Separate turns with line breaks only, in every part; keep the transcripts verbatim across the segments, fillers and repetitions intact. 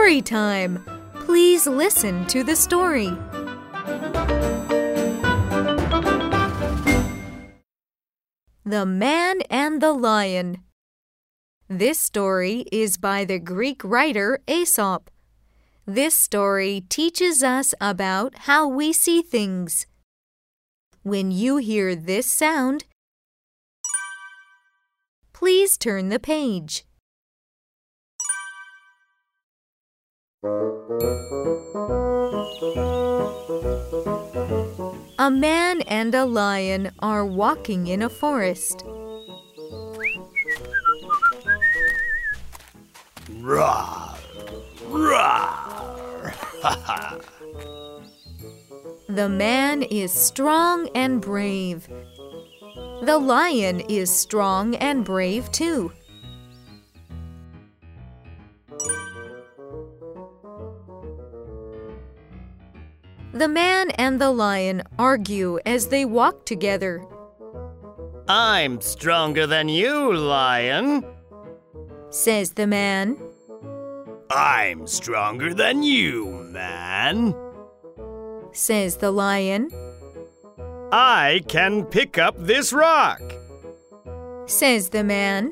story time. Please listen to the story. The Man and the Lion. This story is by the Greek writer Aesop. This story teaches us about how we see things. When you hear this sound, please turn the page. A man and a lion are walking in a forest.
Roar! Roar!
The man is strong and brave. The lion is strong and brave too. The man and the lion argue as they walk together.
I'm stronger than you, lion,
says the man.
I'm stronger than you, man,
says the lion.
I can pick up this rock,
says the man.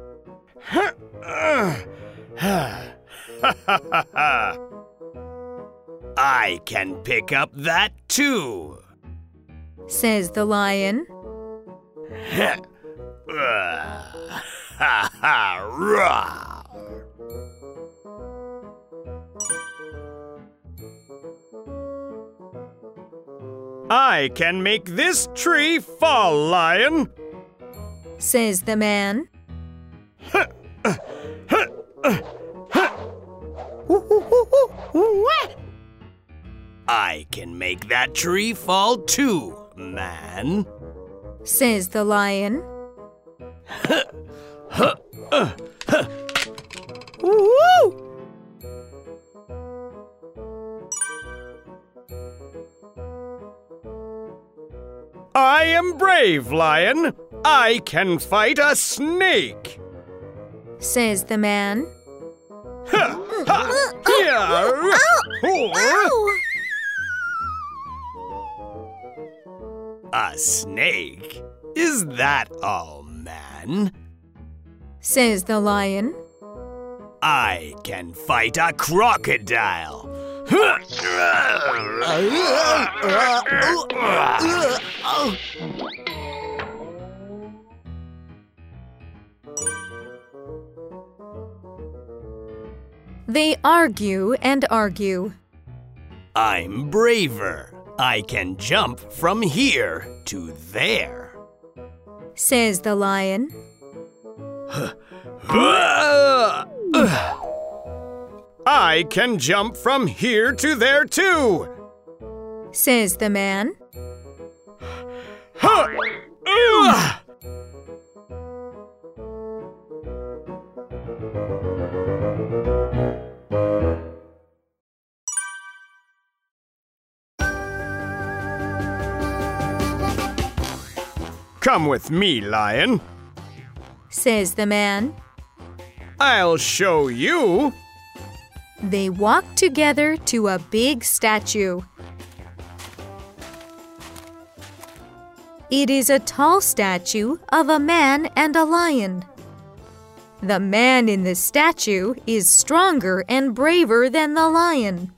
I can pick up that too,
says the lion.
I can make this tree fall, lion,
says the man.
I can make that tree fall too, man,
says the lion.
I am brave, lion. I can fight a snake,
says the man.
A snake? Is that all, man?
says the lion.
I can fight a crocodile.
They argue and argue.
I'm braver. I can jump from here to there,
says the lion.
I can jump from here to there too,
says the man.
Come with me, lion,
says the man.
I'll show you.
They walk together to a big statue. It is a tall statue of a man and a lion. The man in the statue is stronger and braver than the lion.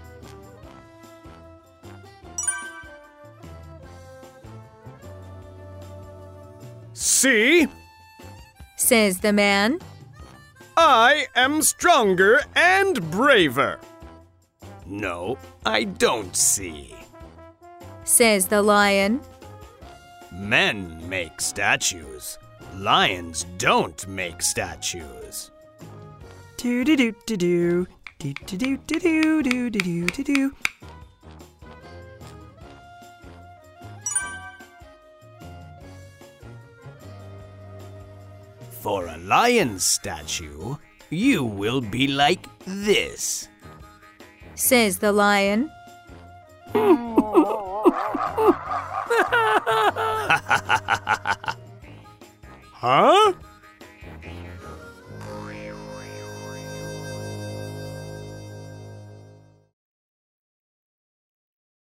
See?
says the man.
I am stronger and braver. No, I don't see,
says the lion.
Men make statues. Lions don't make statues.
Do do do do do do do do do do do do do do.
For a lion statue, you will be like this,
says the lion.
Huh?